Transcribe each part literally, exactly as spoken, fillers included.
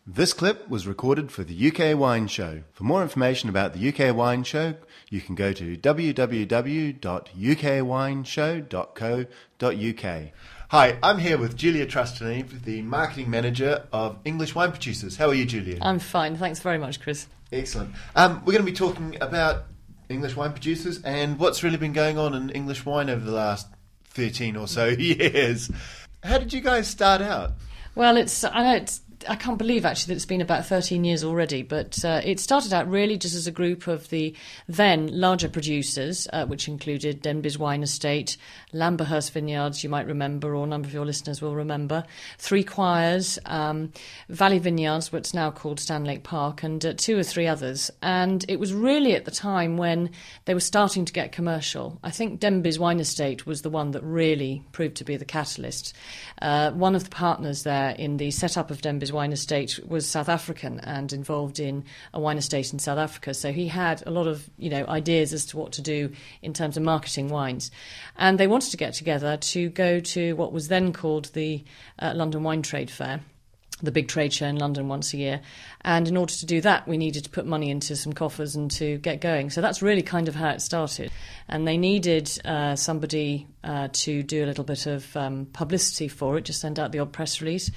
This clip was recorded for the U K Wine Show. For more information about the U K Wine Show, you can go to w w w dot u k wine show dot co dot u k. Hi, I'm here with Julia Trustin, the Marketing Manager of English Wine Producers. How are you, Julia? I'm fine, thanks very much, Chris. Excellent. Um, we're going to be talking about English wine producers and what's really been going on in English wine over the last thirteen or so years. How did you guys start out? Well, it's I know it's I can't believe actually that it's been about thirteen years already, but uh, it started out really just as a group of the then larger producers, uh, which included Denbies Wine Estate, Lamberhurst Vineyards, you might remember, or a number of your listeners will remember, Three Quires, um, Valley Vineyards, what's now called Stanlake Park, and uh, two or three others. And it was really at the time when they were starting to get commercial. I think Denbies Wine Estate was the one that really proved to be the catalyst. Uh, one of the partners there in the setup of Denbies Wine Estate was South African and involved in a wine estate in South Africa. So he had a lot of, you know, ideas as to what to do in terms of marketing wines. And they wanted to get together to go to what was then called the uh, London Wine Trade Fair, the big trade show in London once a year. And in order to do that, we needed to put money into some coffers and to get going. So that's really kind of how it started. And they needed uh, somebody uh, to do a little bit of um, publicity for it, just send out the odd press release.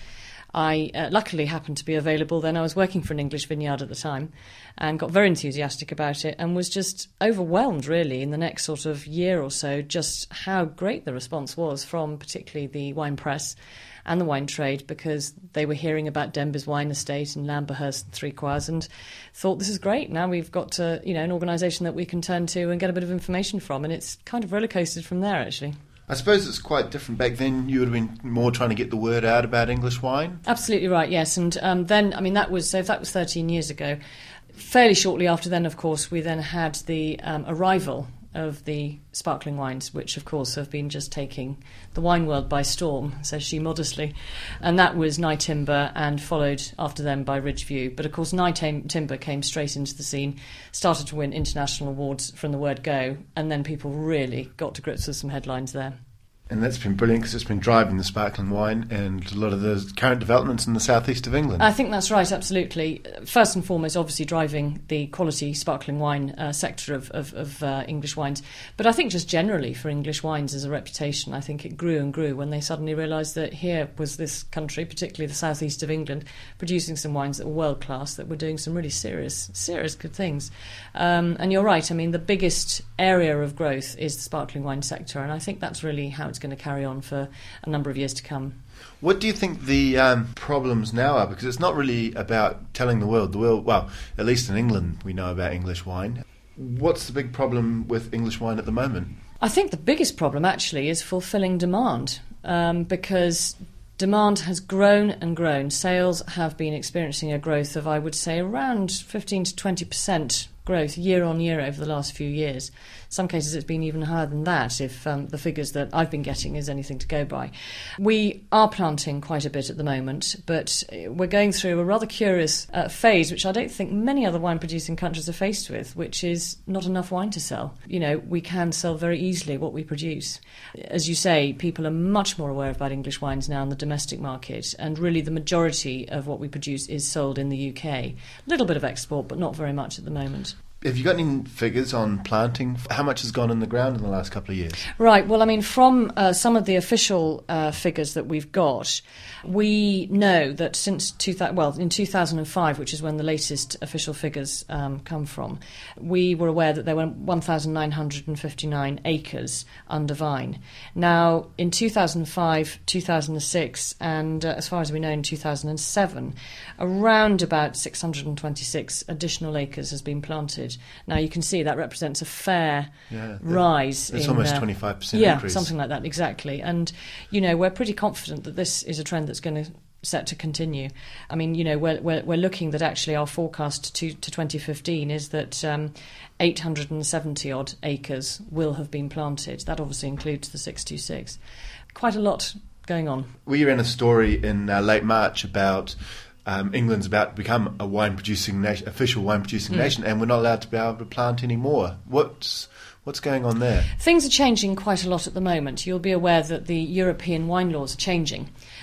I uh, luckily happened to be available then. I was working for an English vineyard at the time and got very enthusiastic about it and was just overwhelmed, really, in the next sort of year or so, just how great the response was from particularly the wine press and the wine trade, because they were hearing about Denbies Wine Estate and Lamberhurst and Three Quires and thought, this is great. Now we've got uh, you know, an organisation that we can turn to and get a bit of information from, and it's kind of rollercoasted from there, actually. I suppose it's quite different. Back then you would have been more trying to get the word out about English wine. Absolutely right, yes. And um, then, I mean, that was, so if that was thirteen years ago, fairly shortly after then, of course, we then had the um, arrival of the sparkling wines, which, of course, have been just taking the wine world by storm, says she modestly. And that was Nye Timber, and followed after them by Ridgeview. But, of course, Nye Timber came straight into the scene, started to win international awards from the word go, and then people really got to grips with some headlines there. And that's been brilliant because it's been driving the sparkling wine and a lot of the current developments in the southeast of England. I think that's right, absolutely. First and foremost, obviously driving the quality sparkling wine uh, sector of, of, of uh, English wines. But I think just generally for English wines as a reputation, I think it grew and grew when they suddenly realised that here was this country, particularly the southeast of England, producing some wines that were world class, that were doing some really serious, serious good things. Um, and you're right, I mean, the biggest area of growth is the sparkling wine sector, and I think that's really how it's going to carry on for a number of years to come. What do you think the um, problems now are? Because it's not really about telling the world. The world, well, at least in England, we know about English wine. What's the big problem with English wine at the moment? I think the biggest problem, actually, is fulfilling demand, um, because demand has grown and grown. Sales have been experiencing a growth of, I would say, around fifteen to twenty percent growth year on year over the last few years. Some cases it's been even higher than that if um, the figures that I've been getting is anything to go by. We are planting quite a bit at the moment, but we're going through a rather curious uh, phase, which I don't think many other wine producing countries are faced with, which is not enough wine to sell. You know, we can sell very easily what we produce. As you say, people are much more aware about English wines now in the domestic market, and really the majority of what we produce is sold in the U K. A little bit of export, but not very much at the moment. Have you got any figures on planting? How much has gone in the ground in the last couple of years? Right, well, I mean, from uh, some of the official uh, figures that we've got, we know that since, two thousand, well, in two thousand five, which is when the latest official figures um, come from, we were aware that there were one thousand nine hundred fifty-nine acres under vine. Now, in two thousand five, two thousand six, and uh, as far as we know in two thousand seven, around about six hundred twenty-six additional acres has been planted. Now, you can see that represents a fair yeah, rise. It's in, almost uh, twenty-five percent yeah, increase. Yeah, something like that, exactly. And, you know, we're pretty confident that this is a trend that's going to set to continue. I mean, you know, we're, we're, we're looking that actually our forecast to, to twenty fifteen is that um, eight hundred seventy odd acres will have been planted. That obviously includes the six two six. Quite a lot going on. We ran a story in uh, late March about Um, England's about to become a wine-producing nation, official wine-producing mm. nation, and we're not allowed to be able to plant anymore. What's what's going on there? Things are changing quite a lot at the moment. You'll be aware that the European wine laws are changing,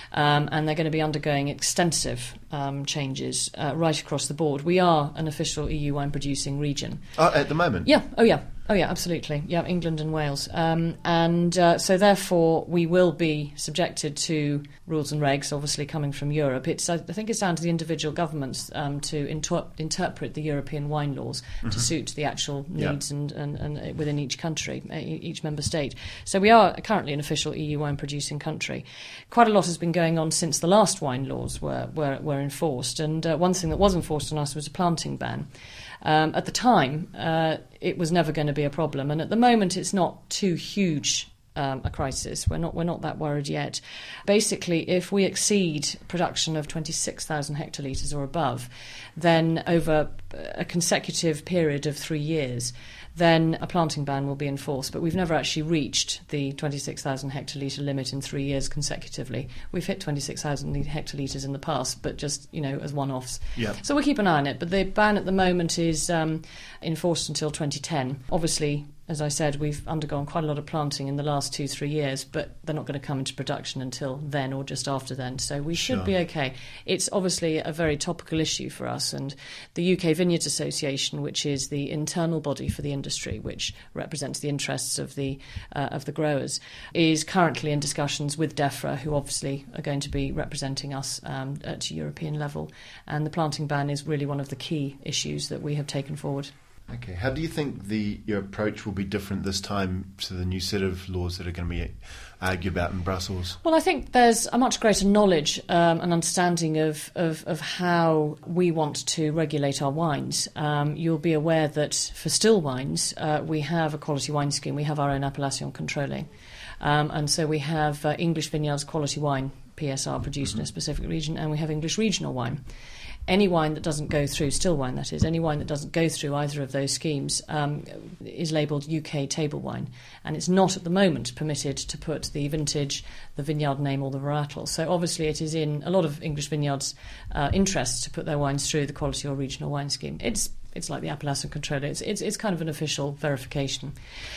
um, and they're going to be undergoing extensive um, changes uh, right across the board. We are an official E U wine producing region. Oh, at the moment? Yeah, oh yeah. Oh yeah, absolutely. Yeah, England and Wales. Um, and uh, so therefore we will be subjected to rules and regs, obviously coming from Europe. It's, I think it's down to the individual governments um, to inter- interpret the European wine laws mm-hmm. to suit the actual needs yeah. and, and, and within each country, each member state. So we are currently an official E U wine producing country. Quite a lot has been going on since the last wine laws were, were, were enforced. And uh, one thing that was enforced on us was a planting ban. Um, at the time, uh, it was never going to be a problem, and at the moment, it's not too huge um, a crisis. We're not we're not that worried yet. Basically, if we exceed production of twenty-six thousand hectolitres or above, then over a consecutive period of three years, then a planting ban will be enforced. But we've never actually reached the twenty-six thousand hectolitre limit in three years consecutively. We've hit twenty-six thousand hectolitres in the past, but just, you know, as one-offs. Yeah. So we'll keep an eye on it. But the ban at the moment is um, enforced until twenty ten. Obviously, as I said, we've undergone quite a lot of planting in the last two, three years, but they're not going to come into production until then or just after then. So we should Sure. be okay. It's obviously a very topical issue for us, and the U K Vineyards Association, which is the internal body for the industry, which represents the interests of the uh, of the growers, is currently in discussions with DEFRA, who obviously are going to be representing us um, at European level. And the planting ban is really one of the key issues that we have taken forward. Okay. How do you think the your approach will be different this time to the new set of laws that are going to be argued about in Brussels? Well, I think there's a much greater knowledge um, and understanding of, of, of how we want to regulate our wines. Um, you'll be aware that for still wines, uh, we have a quality wine scheme. We have our own appellation controlling. Um, and so we have uh, English Vineyards Quality Wine, P S R, produced mm-hmm. in a specific region, and we have English Regional Wine. Any wine that doesn't go through, still wine that is, any wine that doesn't go through either of those schemes um, is labelled U K table wine. And it's not at the moment permitted to put the vintage, the vineyard name or the varietal. So obviously it is in a lot of English vineyards' uh, interest to put their wines through the quality or regional wine scheme. It's It's like the appellation controller. It's, it's it's kind of an official verification.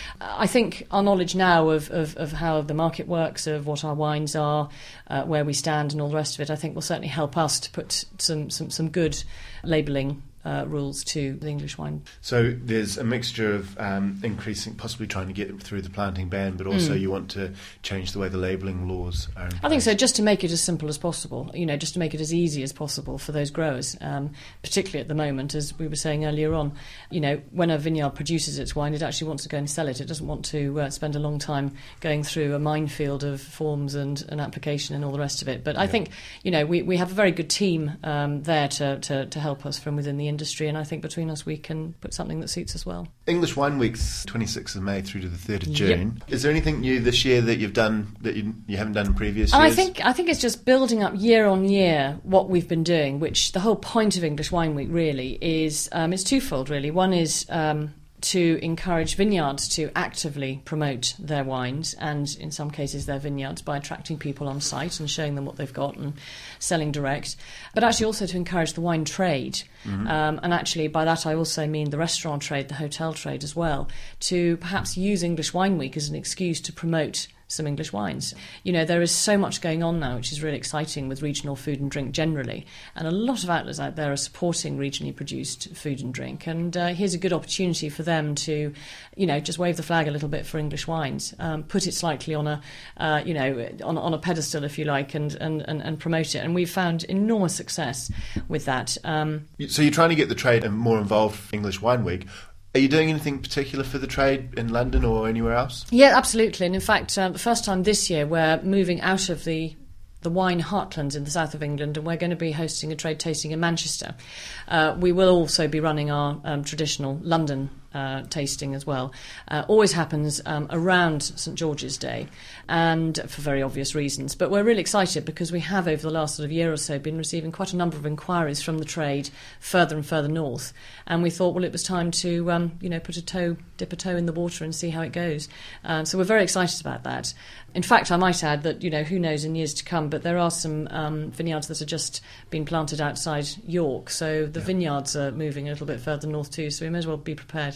I think our knowledge now of, of, of how the market works, of what our wines are, uh, where we stand and all the rest of it, I think will certainly help us to put some, some, some good labelling Uh, rules to the English wine. So there's a mixture of um, increasing, possibly trying to get through the planting ban, but also mm. you want to change the way the labelling laws are in place. I think so, just to make it as simple as possible, you know, just to make it as easy as possible for those growers, um, particularly at the moment, as we were saying earlier on. You know, when a vineyard produces its wine, it actually wants to go and sell it. It doesn't want to uh, spend a long time going through a minefield of forms and an application and all the rest of it. But I yeah. think, you know, we, we have a very good team um, there to, to, to help us from within the industry, and I think between us we can put something that suits us well. English Wine Week's twenty-sixth of May through to the third of June. Yep. Is there anything new this year that you've done that you, you haven't done in previous and years? I think I think it's just building up year on year what we've been doing, which the whole point of English Wine Week really is, um, it's twofold really. One is um, to encourage vineyards to actively promote their wines and, in some cases, their vineyards by attracting people on site and showing them what they've got and selling direct, but actually also to encourage the wine trade. Mm-hmm. Um, and actually, by that I also mean the restaurant trade, the hotel trade as well, to perhaps use English Wine Week as an excuse to promote some English wines. You know, there is so much going on now, which is really exciting with regional food and drink generally, and a lot of outlets out there are supporting regionally produced food and drink, and uh, here's a good opportunity for them to, you know, just wave the flag a little bit for English wines, um, put it slightly on a, uh, you know, on, on a pedestal, if you like, and, and, and, and promote it, and we've found enormous success with that. Um, so you're trying to get the trade more involved for English Wine Week. Are you doing anything particular for the trade in London or anywhere else? Yeah, absolutely. And in fact, uh, the first time this year we're moving out of the the wine heartlands in the south of England, and we're going to be hosting a trade tasting in Manchester. Uh, we will also be running our um, traditional London uh, tasting as well. Uh, always happens um, around St George's Day, and for very obvious reasons. But we're really excited because we have, over the last sort of year or so, been receiving quite a number of inquiries from the trade further and further north. And we thought, well, it was time to, um, you know, put a toe, dip a toe in the water and see how it goes. Uh, so we're very excited about that. In fact, I might add that, you know, who knows in years to come, but there are some um, vineyards that have just been planted outside York. So the yeah. vineyards are moving a little bit further north too, so we may as well be prepared.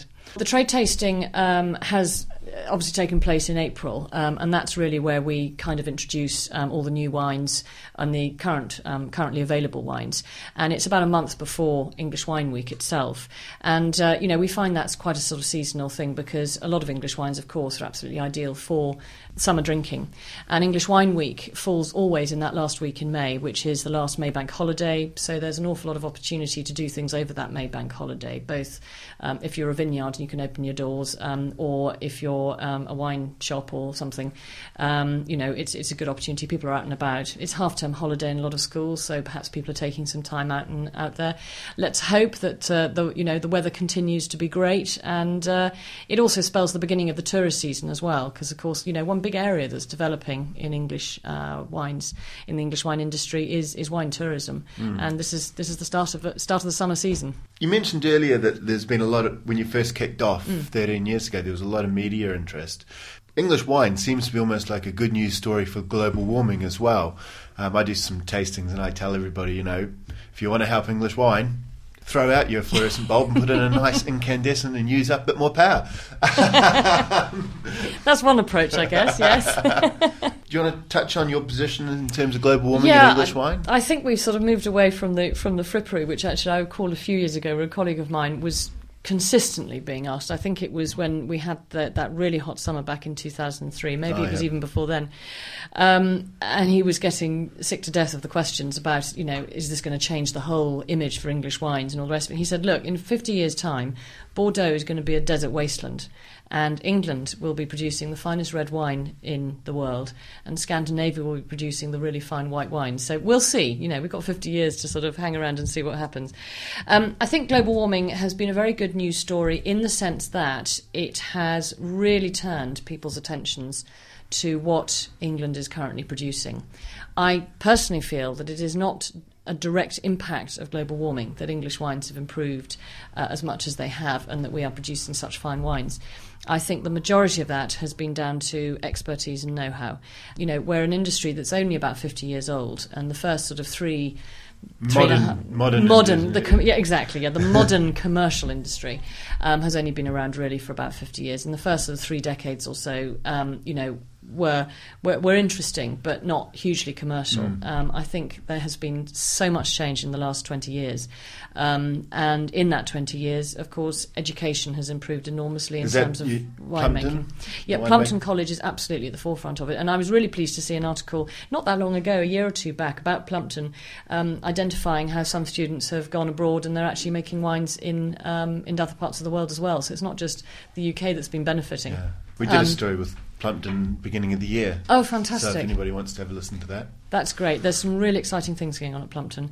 it. The trade tasting um, has obviously taken place in April, um, and that's really where we kind of introduce um, all the new wines and the current um, currently available wines. And it's about a month before English Wine Week itself. And, uh, you know, we find that's quite a sort of seasonal thing because a lot of English wines, of course, are absolutely ideal for summer drinking. And English Wine Week falls always in that last week in May, which is the last May bank holiday. So there's an awful lot of opportunity to do things over that May bank holiday, both um, if you're a vineyard and you can open your doors, um, or if you're um, a wine shop or something. Um, you know, it's it's a good opportunity. People are out and about. It's half-term holiday in a lot of schools, so perhaps people are taking some time out and out there. Let's hope that uh, the you know the weather continues to be great, and uh, it also spells the beginning of the tourist season as well, because of course, you know, one big area that's developing in English uh, wines in the English wine industry is is wine tourism, mm. and this is this is the start of start of the summer season. You mentioned earlier that there's been a lot of, when you first kicked off mm. thirteen years ago, there was a lot of media interest. English wine seems to be almost like a good news story for global warming as well. Um, I do some tastings and I tell everybody, you know, if you want to help English wine, throw out your fluorescent bulb and put in a nice incandescent and use up a bit more power. That's one approach, I guess, yes. Do you want to touch on your position in terms of global warming yeah, in English wine? I, I think we've sort of moved away from the from the frippery, which actually I recall a few years ago where a colleague of mine was consistently being asked. I think it was when we had the, that really hot summer back in two thousand three, maybe oh, it was yeah. even before then, um, and he was getting sick to death of the questions about, you know, is this going to change the whole image for English wines and all the rest of it. He said, look, in fifty years' time, Bordeaux is going to be a desert wasteland, and England will be producing the finest red wine in the world, and Scandinavia will be producing the really fine white wines. So we'll see. You know, we've got fifty years to sort of hang around and see what happens. Um, I think global warming has been a very good news story in the sense that it has really turned people's attentions to what England is currently producing. I personally feel that it is not a direct impact of global warming that English wines have improved uh, as much as they have, and that we are producing such fine wines. I think the majority of that has been down to expertise and know-how. You know, we're an industry that's only about fifty years old, and the first sort of three... Modern, modern, modern. The com- yeah, exactly. Yeah, the modern commercial industry um, has only been around really for about fifty years, and the first sort of three decades or so, um, you know, were, were were interesting, but not hugely commercial. Mm. Um, I think there has been so much change in the last twenty years, um, and in that twenty years, of course, education has improved enormously in is terms of winemaking. Yeah, wine Plumpton making? College is absolutely at the forefront of it, and I was really pleased to see an article not that long ago, a year or two back, about Plumpton, um, identifying how some students have gone abroad and they're actually making wines in um, in other parts of the world as well. So it's not just the U K that's been benefiting. Yeah. We did um, a story with Plumpton beginning of the year. Oh, fantastic. So if anybody wants to have a listen to that. That's great. There's some really exciting things going on at Plumpton.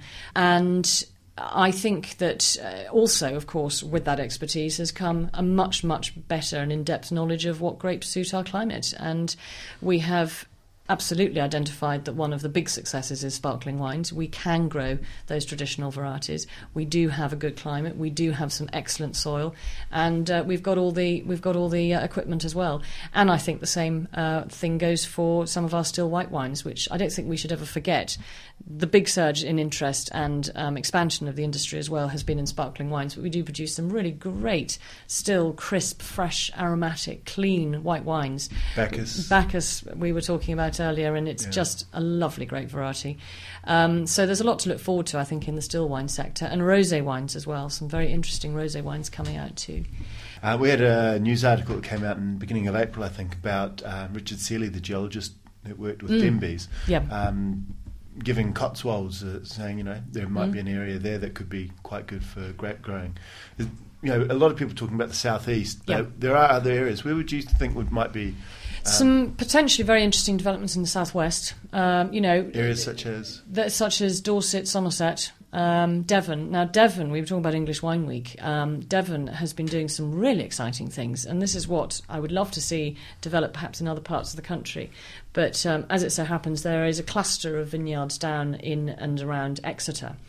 And I think that uh, also, of course, with that expertise has come a much, much better and in-depth knowledge of what grapes suit our climate. And we have absolutely identified that one of the big successes is sparkling wines. We can grow those traditional varieties. We do have a good climate. We do have some excellent soil, and uh, we've got all the we've got all the uh, equipment as well. And I think the same uh, thing goes for some of our still white wines, which I don't think we should ever forget. The big surge in interest and um, expansion of the industry as well has been in sparkling wines, but we do produce some really great, still crisp, fresh, aromatic, clean white wines. Bacchus. Bacchus, we were talking about earlier, and it's yeah. just a lovely grape variety. Um, so there's a lot to look forward to, I think, in the still wine sector, and rosé wines as well. Some very interesting rosé wines coming out too. Uh, we had a news article that came out in the beginning of April, I think, about uh, Richard Seeley, the geologist that worked with mm. Denbies. Yeah. Um, giving Cotswolds, uh, saying, you know, there might mm. be an area there that could be quite good for grape growing. You know, a lot of people talking about the southeast, but yep. there are other areas. Where would you think would might be um, some potentially very interesting developments in the southwest? Um, you know, areas such as that, such as Dorset, Somerset, um, Devon. Now, Devon, we were talking about English Wine Week. Um, Devon has been doing some really exciting things, and this is what I would love to see develop perhaps in other parts of the country. But um, as it so happens, there is a cluster of vineyards down in and around Exeter.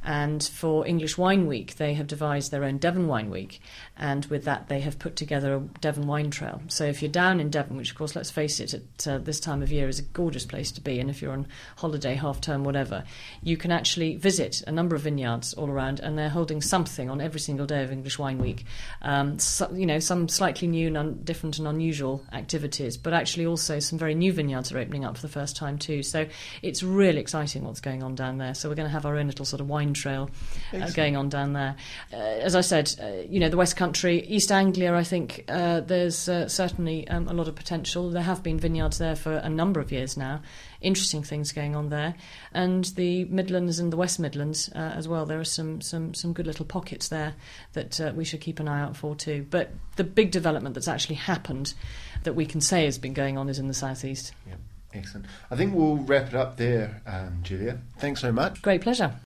And for English Wine Week, they have devised their own Devon Wine Week. And with that, they have put together a Devon wine trail. So if you're down in Devon, which of course, let's face it, at uh, this time of year is a gorgeous place to be, and if you're on holiday, half term, whatever, you can actually visit a number of vineyards all around, and they're holding something on every single day of English Wine Week. Um, so, you know, some slightly new and un- different and unusual activities, but actually also some very new vineyards are opening up for the first time too. So it's really exciting what's going on down there. So we're going to have our own little sort of wine trail uh, going on down there. Uh, as I said, uh, you know, the West Country, East Anglia, I think uh, there's uh, certainly um, a lot of potential. There have been vineyards there for a number of years now. Interesting things going on there. And the Midlands and the West Midlands uh, as well. There are some, some, some good little pockets there that uh, we should keep an eye out for too. But the big development that's actually happened that we can say has been going on is in the southeast. Yeah, excellent. I think we'll wrap it up there, um, Julia. Thanks so much. Great pleasure.